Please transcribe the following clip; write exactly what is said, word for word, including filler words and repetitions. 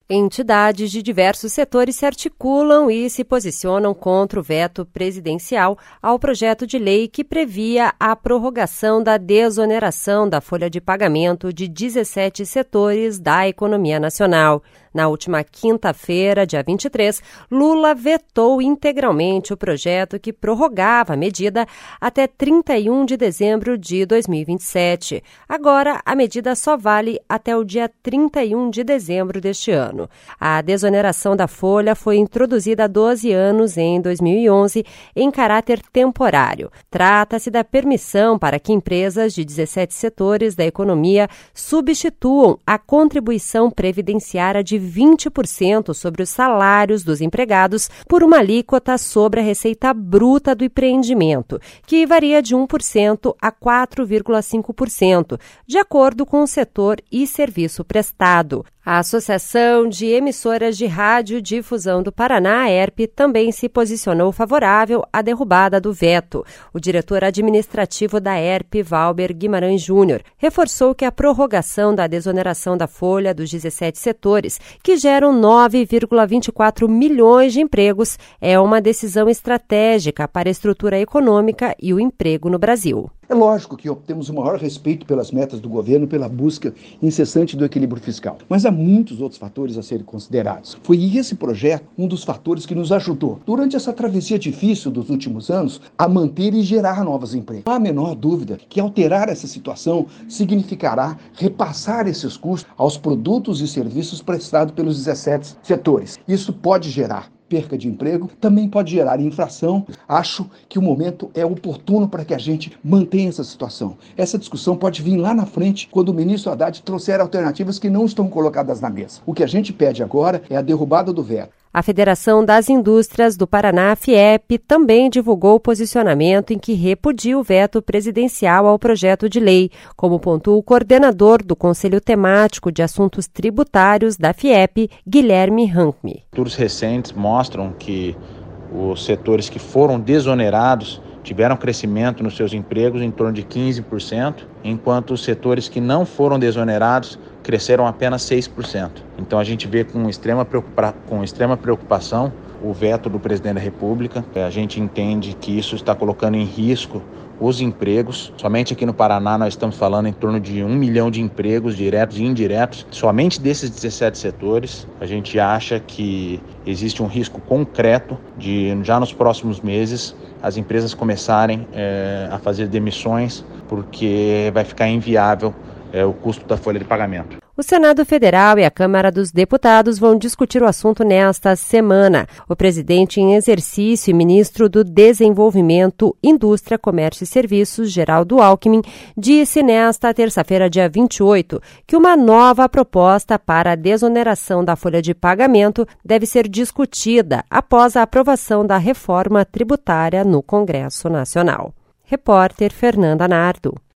Entidades de diversos setores se articulam e se posicionam contra o veto presidencial ao projeto de lei que previa a prorrogação da desoneração da folha de pagamento de dezessete setores da economia nacional. Na última quinta-feira, dia vinte e três, Lula vetou integralmente o projeto que prorrogava a medida até trinta e um de dezembro de dois mil e vinte e sete. Agora, a medida só vale até o dia trinta e um de dezembro deste ano. A desoneração da folha foi introduzida há doze anos, em dois mil e onze, em caráter temporário. Trata-se da permissão para que empresas de dezessete setores da economia substituam a contribuição previdenciária de vinte por cento sobre os salários dos empregados por uma alíquota sobre a receita bruta do empreendimento, que varia de um por cento a quatro vírgula cinco por cento, de acordo com o setor e serviço prestado. A Associação de Emissoras de Radiodifusão do Paraná, a ERP, também se posicionou favorável à derrubada do veto. O diretor administrativo da ERP, Valber Guimarães Júnior, reforçou que a prorrogação da desoneração da folha dos dezessete setores, que geram nove vírgula vinte e quatro milhões de empregos, é uma decisão estratégica para a estrutura econômica e o emprego no Brasil. É lógico que temos o maior respeito pelas metas do governo, pela busca incessante do equilíbrio fiscal. Mas há muitos outros fatores a serem considerados. Foi esse projeto um dos fatores que nos ajudou, durante essa travessia difícil dos últimos anos, a manter e gerar novos empregos. Não há a menor dúvida que alterar essa situação significará repassar esses custos aos produtos e serviços prestados pelos dezessete setores. Isso pode gerar perca de emprego, também pode gerar inflação. Acho que o momento é oportuno para que a gente mantenha essa situação. Essa discussão pode vir lá na frente, quando o ministro Haddad trouxer alternativas que não estão colocadas na mesa. O que a gente pede agora é a derrubada do veto. A Federação das Indústrias do Paraná, FIEP, também divulgou o posicionamento em que repudia o veto presidencial ao projeto de lei, como pontuou o coordenador do Conselho Temático de Assuntos Tributários da FIEP, Guilherme Rankmi. Estudos recentes mostram que os setores que foram desonerados tiveram crescimento nos seus empregos em torno de quinze por cento, enquanto os setores que não foram desonerados cresceram apenas seis por cento. Então a gente vê com extrema, preocupa- com extrema preocupação o veto do presidente da República. A gente entende que isso está colocando em risco os empregos. Somente aqui no Paraná nós estamos falando em torno de um milhão de empregos diretos e indiretos. Somente desses dezessete setores, a gente acha que existe um risco concreto de, já nos próximos meses, as empresas começarem é, a fazer demissões, porque vai ficar inviável é, o custo da folha de pagamento. O Senado Federal e a Câmara dos Deputados vão discutir o assunto nesta semana. O presidente em exercício e ministro do Desenvolvimento, Indústria, Comércio e Serviços, Geraldo Alckmin, disse nesta terça-feira, dia vinte e oito, que uma nova proposta para a desoneração da folha de pagamento deve ser discutida após a aprovação da reforma tributária no Congresso Nacional. Repórter Fernanda Nardo.